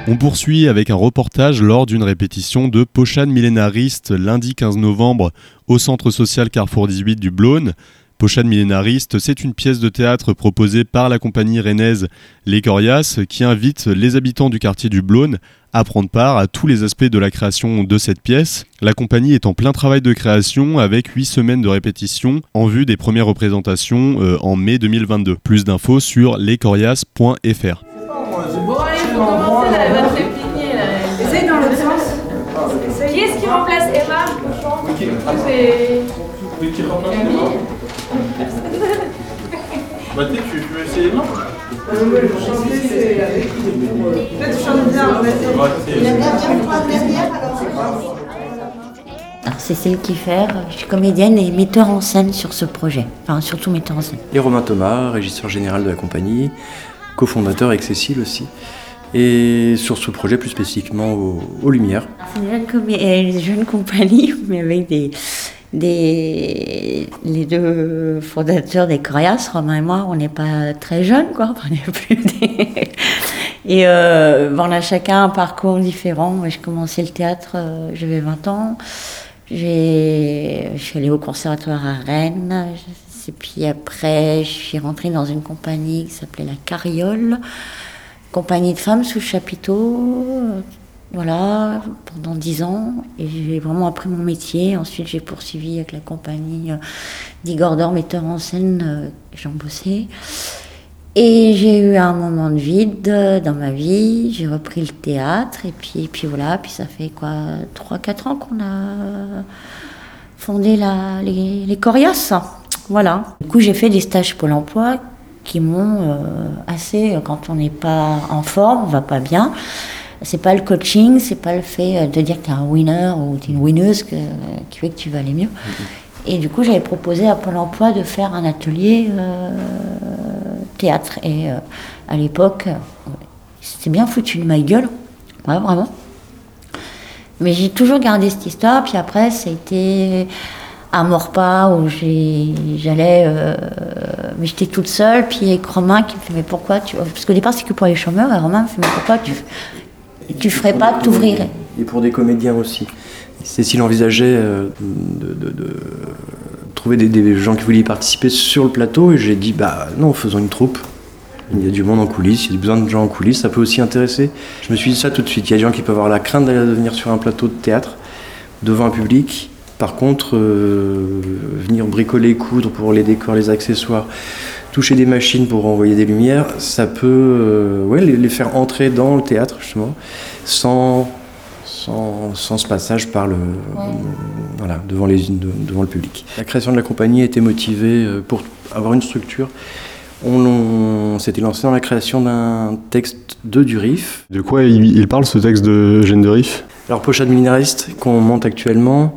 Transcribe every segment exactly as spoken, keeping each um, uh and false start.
On poursuit avec un reportage lors d'une répétition de Pochade millénariste lundi quinze novembre au centre social Carrefour dix-huit du Blône. Pochade millénariste, c'est une pièce de théâtre proposée par la compagnie rennaise Les Coriaces qui invite les habitants du quartier du Blône à prendre part à tous les aspects de la création de cette pièce. La compagnie est en plein travail de création avec huit semaines de répétition en vue des premières représentations euh, en mai deux mille vingt-deux. Plus d'infos sur lescoriaces point f r. Bon allez, faut commencer là, elle va te répliquer là. Essaye dans l'autre sens. Qui est-ce qui remplace Emma au chant? C'est... Oui, qui remplace Emma. Bah tu tu veux essayer Emma? Euh, ouais, le chanter c'est avec... Peut-être tu chantes bien, vas-y. La dernière fois derrière, alors... Alors Cécile Kiffer, je suis comédienne et metteur en scène sur ce projet, enfin surtout metteur en scène. Et Romain Thomas, régisseur général de la compagnie, cofondateur avec Cécile aussi, et sur ce projet plus spécifiquement aux, aux Lumières. C'est une jeune, comé- une jeune compagnie, mais avec des, des, les deux fondateurs des Coriaces, Romain et moi, on n'est pas très jeunes, quoi. On est plus des... Et euh, on a chacun un parcours différent. Moi, j'ai commencé le théâtre, euh, j'avais vingt ans. J'ai, je suis allée au conservatoire à Rennes. Et puis après, je suis rentrée dans une compagnie qui s'appelait La Carriole, compagnie de femmes sous chapiteau, euh, voilà, pendant dix ans. Et j'ai vraiment appris mon métier. Ensuite, j'ai poursuivi avec la compagnie euh, d'Igor Dor, metteur en scène, euh, Jean Bossé. Et j'ai eu un moment de vide dans ma vie. J'ai repris le théâtre. Et puis, et puis voilà, puis ça fait quoi, trois quatre ans qu'on a fondé la, les, les Coriaces. Voilà. Du coup, j'ai fait des stages Pôle emploi qui m'ont euh, assez, quand on n'est pas en forme, on va pas bien. C'est pas le coaching, c'est pas le fait de dire que t'es un winner ou t'es une winneuse que, qui fait que tu vas aller mieux. Mm-hmm. Et du coup, j'avais proposé à Pôle emploi de faire un atelier euh, théâtre. Et euh, à l'époque, euh, c'était bien foutu de ma gueule. Ouais, vraiment. Mais j'ai toujours gardé cette histoire. Puis après, ça a été à Maurepas où j'ai, j'allais, euh, mais j'étais toute seule, puis avec Romain qui me fait mais pourquoi tu, parce qu'au départ c'est que pour les chômeurs, et Romain me fait mais pourquoi tu, tu ferais pas, t'ouvrirais. Et pour des comédiens aussi. Cécile envisageait euh, de, de, de trouver des, des gens qui voulaient y participer sur le plateau, et j'ai dit bah non, faisons une troupe. Il y a du monde en coulisses, il y a besoin de gens en coulisses, ça peut aussi intéresser. Je me suis dit ça tout de suite. Il y a des gens qui peuvent avoir la crainte d'aller venir sur un plateau de théâtre devant un public. Par contre, euh, venir bricoler, coudre pour les décors, les accessoires, toucher des machines pour envoyer des lumières, ça peut euh, ouais, les, les faire entrer dans le théâtre, justement, sans, sans, sans ce passage par le, ouais. voilà, devant, les, de, devant le public. La création de la compagnie a été motivée pour avoir une structure. On, on s'était lancé dans la création d'un texte de Durif. De quoi il, il parle, ce texte de Eugène Durif ? Alors, Pochade millénariste, qu'on monte actuellement.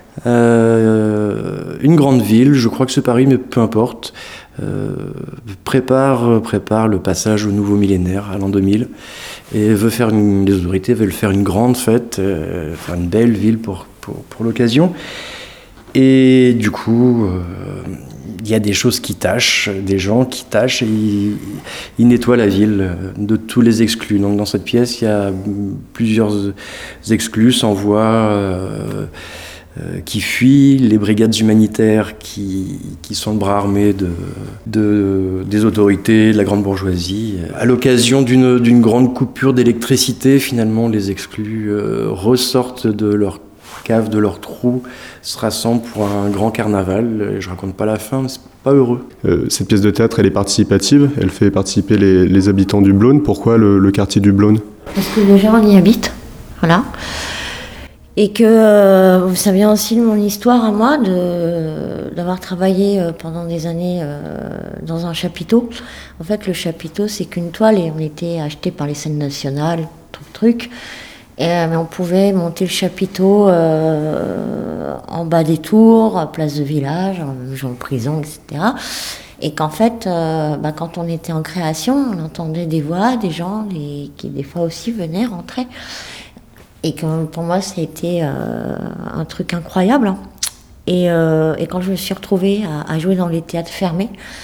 Euh, une grande ville, je crois que c'est Paris, mais peu importe, euh, prépare, prépare le passage au nouveau millénaire, à l'an deux mille, et veut faire une, les autorités veulent faire une grande fête, euh, faire une belle ville pour, pour, pour l'occasion. Et du coup, il euh, y a des choses qui tâchent, des gens qui tâchent, et ils, ils nettoient la ville de tous les exclus. Donc dans cette pièce, il y a plusieurs exclus sans voix, euh, Euh, qui fuient, les brigades humanitaires qui, qui sont le bras armé de, de, des autorités, de la grande bourgeoisie. À l'occasion d'une, d'une grande coupure d'électricité, finalement, les exclus euh, ressortent de leur cave, de leur trou, se rassemblent pour un grand carnaval. Je raconte pas la fin, mais c'est pas heureux. Euh, cette pièce de théâtre, elle est participative, elle fait participer les, les habitants du Blône. Pourquoi le, le quartier du Blône ? Parce que les gens y habitent, voilà. Et que euh, ça vient aussi de mon histoire à moi, de, d'avoir travaillé euh, pendant des années euh, dans un chapiteau. En fait, le chapiteau, c'est qu'une toile et on était acheté par les scènes nationales, tout le truc. Et, euh, mais on pouvait monter le chapiteau euh, en bas des tours, place de village, en, en prison, et cetera. Et qu'en fait, euh, bah, quand on était en création, on entendait des voix, des gens les, qui des fois aussi venaient rentrer. Et que pour moi, ça a été euh, un truc incroyable. Hein. Et, euh, et quand je me suis retrouvée à, à jouer dans les théâtres fermés,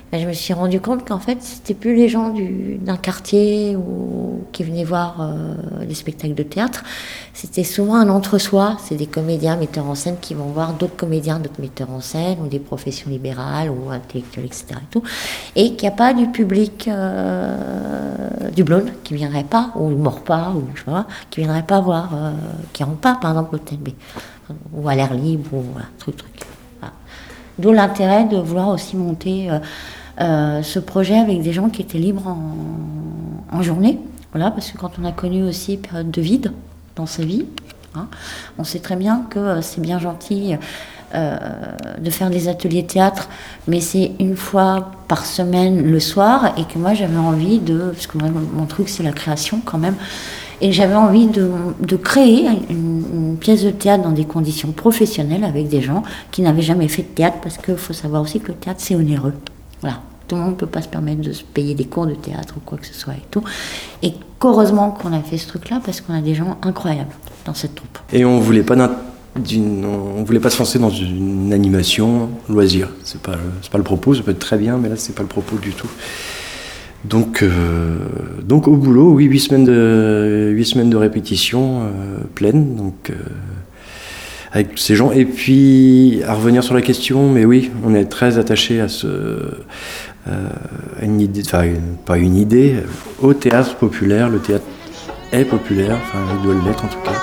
ben, je me suis rendu compte qu'en fait, c'était plus les gens du, d'un quartier ou, qui venaient voir euh, les spectacles de théâtre. C'était souvent un entre-soi. C'est des comédiens, metteurs en scène qui vont voir d'autres comédiens, d'autres metteurs en scène, ou des professions libérales, ou intellectuelles, et cetera. Et, tout. Et qu'il n'y a pas du public euh, du Blône qui ne viendrait pas, ou Maurepas, ou je sais pas, qui ne viendrait pas voir, euh, qui n'iront pas, par exemple, au T N B, ou à l'air libre, ou voilà, truc, truc. Voilà. D'où l'intérêt de vouloir aussi monter euh, euh, ce projet avec des gens qui étaient libres en, en journée. Voilà, parce que quand on a connu aussi période de vide dans sa vie, hein, on sait très bien que euh, c'est bien gentil euh, de faire des ateliers théâtre, mais c'est une fois par semaine le soir, et que moi j'avais envie de, parce que moi, mon truc c'est la création quand même, et j'avais envie de, de créer une, une pièce de théâtre dans des conditions professionnelles avec des gens qui n'avaient jamais fait de théâtre, parce qu'il faut savoir aussi que le théâtre c'est onéreux. Voilà. Tout le monde ne peut pas se permettre de se payer des cours de théâtre ou quoi que ce soit et tout. Et qu'heureusement qu'on a fait ce truc-là, parce qu'on a des gens incroyables dans cette troupe. Et on voulait pas d'une, on voulait pas se lancer dans une animation loisir. C'est pas, c'est pas le propos. Ça peut être très bien, mais là c'est pas le propos du tout. Donc, euh, donc au boulot, oui, huit semaines de, huit semaines de répétition euh, pleines, donc euh, avec tous ces gens. Et puis à revenir sur la question, mais oui, on est très attaché à ce, euh, à une idée, enfin pas une idée, au théâtre populaire. Le théâtre est populaire, enfin il doit l'être en tout cas.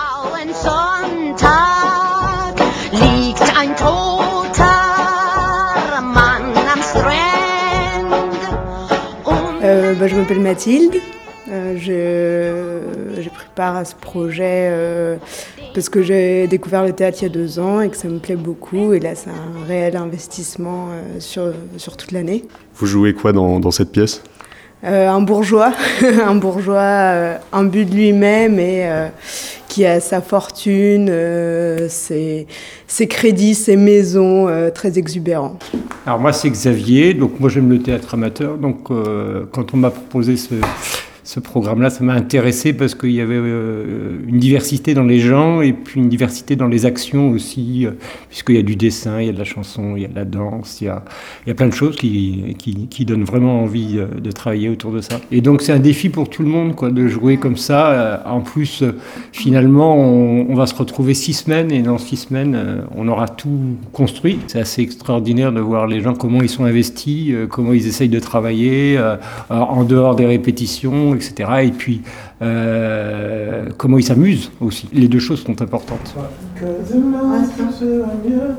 Euh, bah, je m'appelle Mathilde, euh, je, j'ai pris part à ce projet euh, parce que j'ai découvert le théâtre il y a deux ans et que ça me plaît beaucoup, et là c'est un réel investissement euh, sur, sur toute l'année. Vous jouez quoi dans, dans cette pièce ? euh, Un bourgeois, un bourgeois euh, imbu de lui-même et euh, qui a sa fortune, euh, ses, ses crédits, ses maisons euh, très exubérants. Alors moi c'est Xavier, donc moi j'aime le théâtre amateur, donc euh, quand on m'a proposé ce, ce programme-là, ça m'a intéressé parce qu'il y avait euh, une diversité dans les gens et puis une diversité dans les actions aussi, euh, puisqu'il y a du dessin, il y a de la chanson, il y a de la danse, il y a, il y a plein de choses qui, qui, qui donnent vraiment envie euh, de travailler autour de ça. Et donc c'est un défi pour tout le monde quoi, de jouer comme ça. Euh, en plus, euh, finalement, on, on va se retrouver six semaines et dans six semaines, euh, on aura tout construit. C'est assez extraordinaire de voir les gens, comment ils sont investis, euh, comment ils essayent de travailler euh, en dehors des répétitions, et cetera. Et puis, euh, comment ils s'amusent aussi. Les deux choses sont importantes. Que demain ce sera mieux.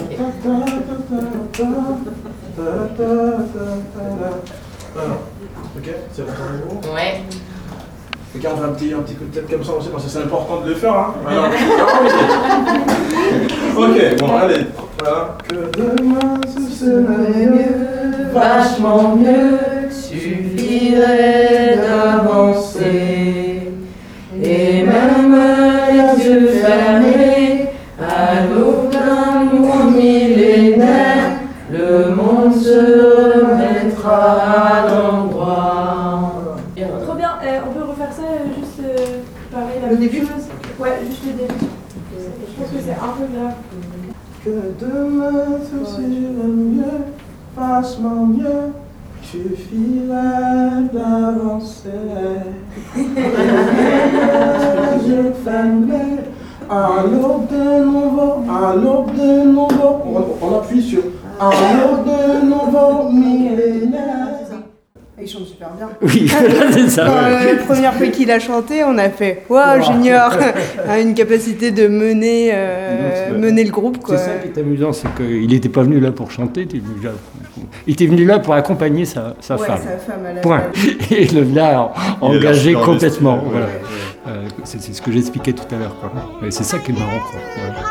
Ok, c'est bon. Ouais. Quelqu'un fait un petit, un petit coup de tête comme ça aussi, parce que c'est important de le faire. Hein. Alors, ok, bon, allez. Voilà. Que demain ce sera mieux, Vachement mieux, suffirait d'avancer. Et même les yeux fermés, à l'aube d'un nouveau millénaire, le monde se remettra à l'endroit. Trop bien, euh, on peut refaire ça euh, juste euh, pareil, la Le même début chose. Ouais, juste le début. Je pense que c'est un peu grave. que demain ce sera mieux, vachement mieux. Suffirait d'avancer. Je fermais à l'aube de nouveau, à l'aube de nouveau. On, on appuie sur à l'aube de nouveau millénaire. Il chante super bien. Oui, c'est ça. Quand, Ouais. euh, la première fois qu'il a chanté, on a fait « Waouh, j'ignore !» a une capacité de mener, euh, Donc, mener le groupe. Quoi. C'est ça qui est amusant, c'est qu'il n'était pas venu là pour chanter, il était venu là, il était venu là pour accompagner sa, sa Ouais, femme. sa femme à la Point. Et le là engagé leur complètement. investi, Voilà. ouais. Euh, c'est, c'est ce que j'expliquais tout à l'heure. Quoi. Mais c'est ça qui est marrant. Quoi. Voilà.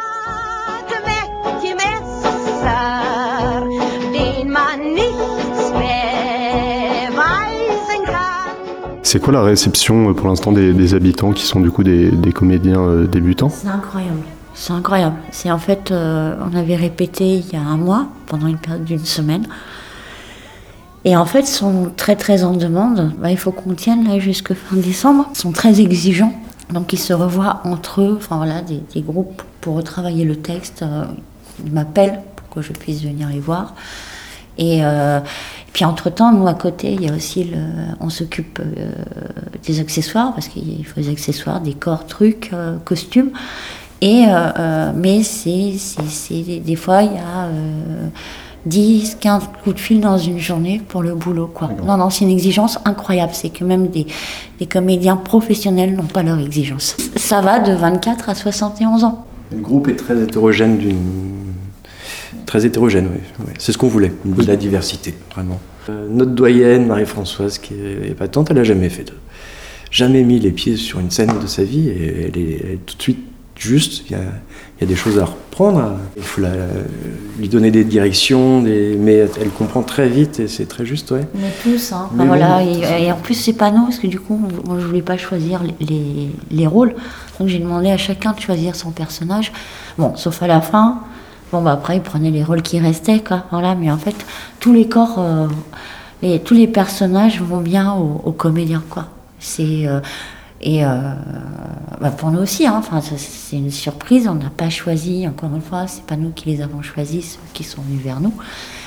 C'est quoi la réception pour l'instant des, des habitants qui sont du coup des, des comédiens euh, débutants ? C'est incroyable. C'est incroyable. C'est en fait, euh, on avait répété il y a un mois, pendant une période d'une semaine. Et en fait, ils sont très très en demande. Bah, il faut qu'on tienne là jusqu'à fin décembre. Ils sont très exigeants. Donc ils se revoient entre eux, enfin voilà, des, des groupes pour retravailler le texte. Euh, ils m'appellent pour que je puisse venir les voir. Et, euh, et puis entre-temps, nous à côté, il y a aussi le, on s'occupe euh, des accessoires, parce qu'il faut des accessoires, décors, trucs, euh, costumes. Et, euh, euh, mais c'est, c'est, c'est, des fois, il y a euh, dix, quinze coups de fil dans une journée pour le boulot, quoi. Non, non, c'est une exigence incroyable. C'est que même des, des comédiens professionnels n'ont pas leur exigence. Ça va de vingt-quatre à soixante et onze ans. Le groupe est très hétérogène, d'une... très hétérogène, oui. oui. C'est ce qu'on voulait, de la diversité, vraiment. Euh, notre doyenne, Marie-Françoise, qui est épatante, elle n'a jamais fait de... jamais mis les pieds sur une scène de sa vie, et elle est, elle est tout de suite juste. Il y a, il y a des choses à reprendre, il faut la, lui donner des directions, des... mais elle comprend très vite, et c'est très juste, ouais. Mais tous, hein. Mais voilà. bon. Et, et en plus, c'est pas nous, parce que du coup, moi, je voulais pas choisir les, les, les rôles. Donc j'ai demandé à chacun de choisir son personnage. Bon, sauf à la fin. Bon, bah après, ils prenaient les rôles qui restaient, quoi. Voilà. Mais en fait, tous les corps, euh, les, tous les personnages vont bien aux, aux comédiens, quoi. C'est euh, et euh, bah pour nous aussi, hein. Enfin, c'est une surprise. On n'a pas choisi. Encore une fois, c'est pas nous qui les avons choisis, ceux qui sont venus vers nous.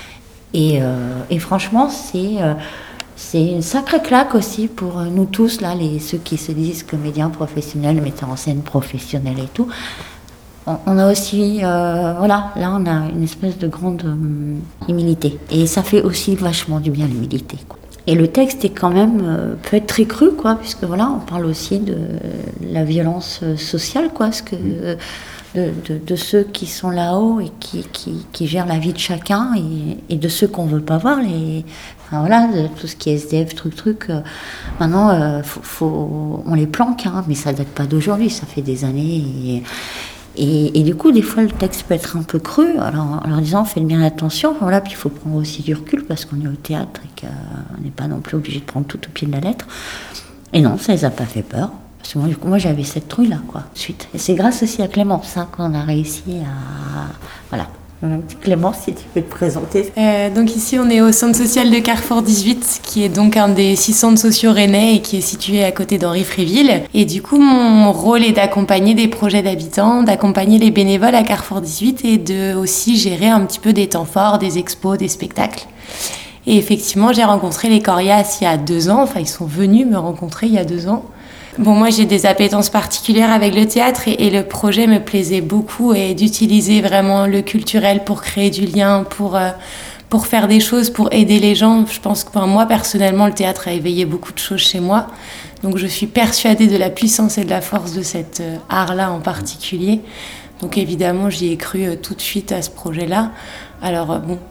Et, euh, et franchement, c'est euh, c'est une sacrée claque aussi pour nous tous, là, les, ceux qui se disent comédiens professionnels, metteurs en scène professionnels et tout. On, on a aussi, euh, voilà, là on a une espèce de grande euh, humilité. Et ça fait aussi vachement du bien l'humilité, quoi. Et le texte est quand même, euh, peut être très cru, quoi, puisque voilà, on parle aussi de la violence sociale, quoi, ce que... Euh, De, de, de ceux qui sont là-haut et qui, qui, qui gèrent la vie de chacun et, et de ceux qu'on veut pas voir, les, enfin voilà, de tout ce qui est S D F, truc, truc. Euh, maintenant, euh, faut, faut, on les planque, hein, mais ça date pas d'aujourd'hui, ça fait des années. Et, et, et du coup, des fois, le texte peut être un peu cru, alors en leur disant, faites bien attention, voilà, puis il faut prendre aussi du recul parce qu'on est au théâtre et qu'on n'est pas non plus obligé de prendre tout au pied de la lettre. Et non, ça les a pas fait peur. Parce que moi, du coup, moi j'avais cette trouille là, quoi, de suite. Et c'est grâce aussi à Clémence hein, qu'on a réussi à. Voilà. Clémence, si tu peux te présenter. Euh, donc ici, on est au centre social de Carrefour dix-huit, qui est donc un des six centres sociaux rennais et qui est situé à côté d'Henri Fréville. Et du coup, mon rôle est d'accompagner des projets d'habitants, d'accompagner les bénévoles à Carrefour dix-huit et de aussi gérer un petit peu des temps forts, des expos, des spectacles. Et effectivement, j'ai rencontré les Corias il y a deux ans. Enfin, ils sont venus me rencontrer il y a deux ans. Bon, moi, j'ai des appétences particulières avec le théâtre et, et le projet me plaisait beaucoup et d'utiliser vraiment le culturel pour créer du lien, pour, euh, pour faire des choses, pour aider les gens. Je pense que enfin, moi, personnellement, le théâtre a éveillé beaucoup de choses chez moi. Donc, je suis persuadée de la puissance et de la force de cet euh, art-là en particulier. Donc, évidemment, j'y ai cru euh, tout de suite à ce projet-là. Alors, euh, bon,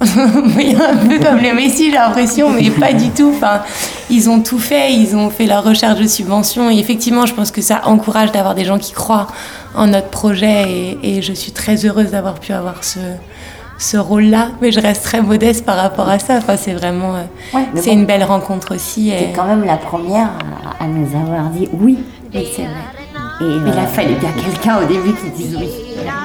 un peu comme le Messie, j'ai l'impression, mais pas du tout. Enfin, ils ont tout fait, ils ont fait leur recherche de subventions. Et effectivement, je pense que ça encourage d'avoir des gens qui croient en notre projet. Et, et je suis très heureuse d'avoir pu avoir ce, ce rôle-là. Mais je reste très modeste par rapport à ça. Enfin, c'est vraiment... Euh, ouais, c'est bon, une belle rencontre aussi. T'es et... quand même la première à, à nous avoir dit oui. Et c'est vrai. Et euh, il a fallu bien quelqu'un au début qui dise oui.